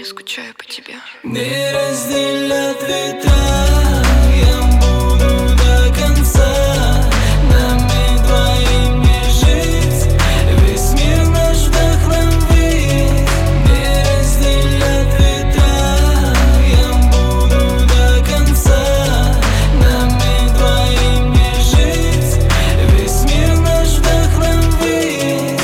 скучаю по тебе. Не разделят ветра, я буду до конца. Нами двоими жить, весь мир наш вдохновит. Не разделят ветра, я буду до конца. Нами двоими жить, весь мир наш вдохновит.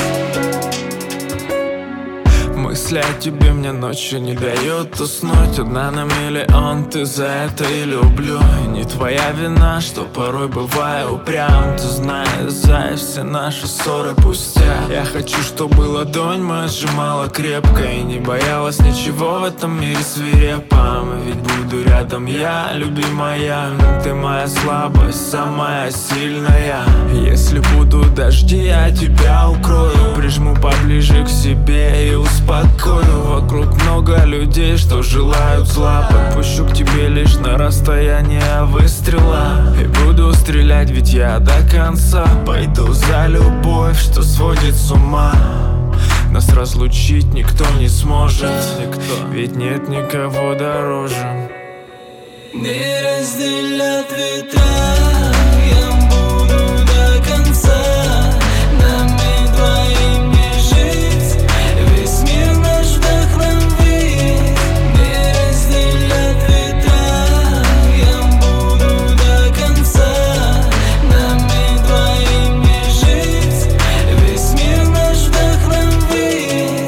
Мысли о тебе мне ночью не дают уснуть. Одна на миллион, ты за это и люблю. И не твоя вина, что порой бываю упрям. Ты знаешь, за все наши ссоры пустяк. Я хочу, чтобы ладонь моя сжимала крепко и не боялась ничего в этом мире свирепом. Ведь буду рядом я, любимая. Ты моя слабость, самая сильная. Если будут дожди, я тебя укрою, прижму поближе к себе и успокою. Вокруг много людей, что желают зла. Подпущу к тебе лишь на расстояние выстрела. И буду стрелять, ведь я до конца. Пойду за любовь, что сводит с ума. Нас разлучить никто не сможет, ведь нет никого дороже. Не разделят ветра, я буду до конца. Нами двоими жить, весь мир наш вдохновит. Не разделят ветра, я буду до конца. Нами двоими жить, весь мир наш вдохновит.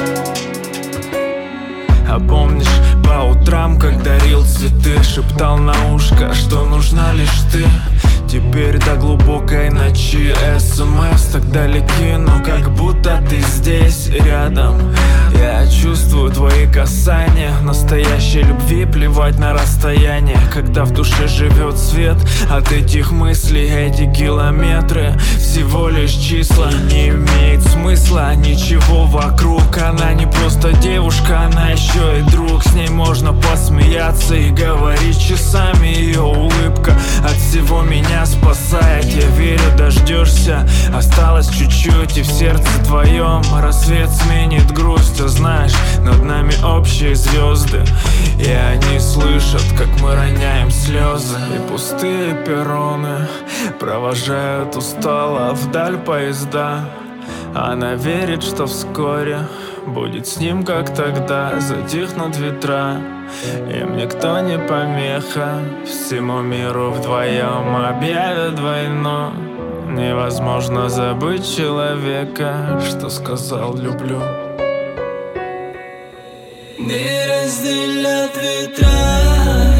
А помнишь, по утрам, как дарил цветы, шептал на ушко, что нужна лишь ты. Теперь до глубокой ночи СМС так далеки, но как будто ты здесь рядом. Я чувствую твои касания, настоящей любви плевать на расстояние. Когда в душе живет свет от этих мыслей, эти километры всего лишь числа. Не имеет смысла ничего вокруг. Она не просто девушка, она еще и друг. С ней можно посмеяться и говорить часами. Ее улыбка от всего меня спасает. Я верю, дождешься, осталось чуть-чуть, и в сердце твоем рассвет сменит грусть. А знаешь, над нами общие звезды, и они слышат, как мы роняем слезы. И пустые перроны провожают устало вдаль поезда. Она верит, что вскоре будет с ним, как тогда. Затихнут ветра, им никто не помеха. Всему миру вдвоем объявят войну. Невозможно забыть человека, что сказал люблю. Не разделят ветра,